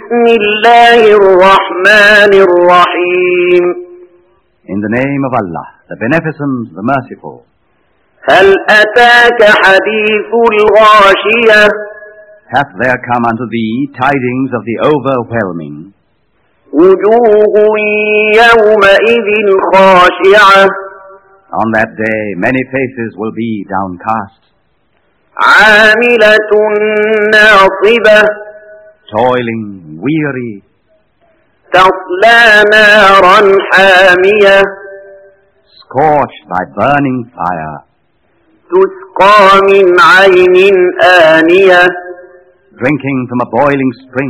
بسم الله الرحمن الرحيم. In the name of Allah, the Beneficent, the Merciful. هل أتاك حديث الغاشية؟ Hath there come unto thee tidings of the overwhelming? وجوه يومئذ خاشعة. On that day many faces will be downcast. عاملة ناصبة. Toiling, weary. تصلى نارا حامية. Scorched by burning fire. تسقى من عين آنية. Drinking from a boiling spring.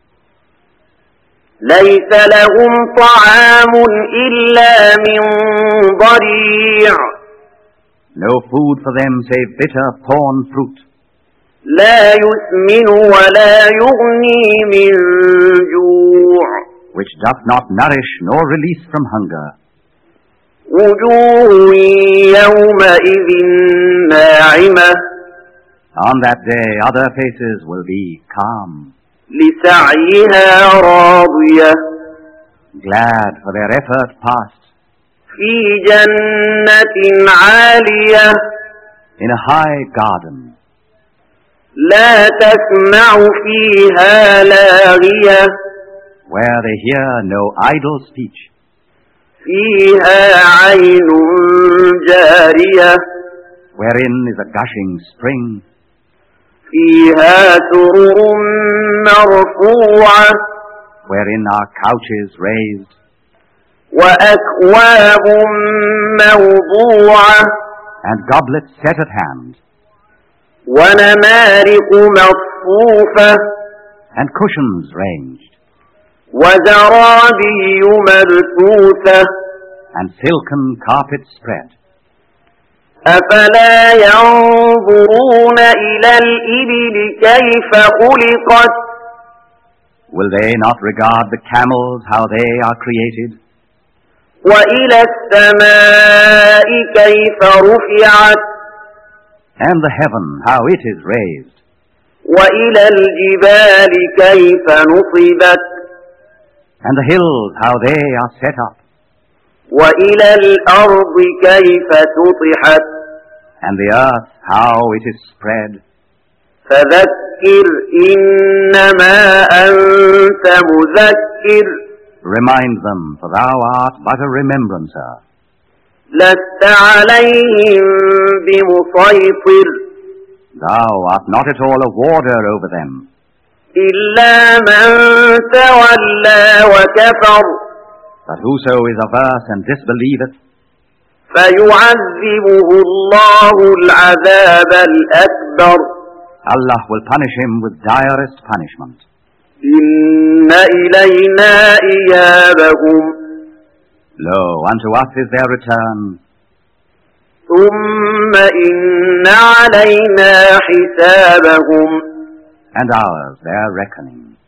ليس لهم طعام إلا من ضريع. No food for them save bitter thorn fruit. لا يسمن ولا يغني من جوع. Which doth not nourish nor release from hunger. وجوه يومئذ ناعمة. On that day other faces will be calm. لسعيها راضية. Glad for their effort past. في جنة عالية. In a high garden. لا تسمع فيها لاغية. Where they hear no idle speech. فيها عين جارية. Wherein is a gushing spring. فيها سرر مرفوعة. Wherein are couches raised. وأكواب موضوعة. And goblets set at hand. ونمارق مصفوفة. And cushions ranged. وزرابي مبثوثة. And silken carpets spread. أفلا ينظرون إلى الإبل كيف خلقت. Will they not regard the camels, how they are created? وإلى السماء كيف رفعت. And the heaven, how it is raised. وإلى الجبال كيف نصبت. And the hills, how they are set up. وإلى الأرض كيف سطحت. And the earth, how it is spread. فذكر إنما أنت مذكر. Remind them, for thou art but a remembrancer. لست عليهم بمسيطر. Thou art not at all a warder over them. إلا من تولى وكفر. But whoso is averse and disbelieveth, فيعذبه الله العذاب الأكبر. Allah will punish him with direst punishment. إن إلينا إيابهم. Lo, unto us is their return. ثم إن علينا حسابهم. And ours their reckoning.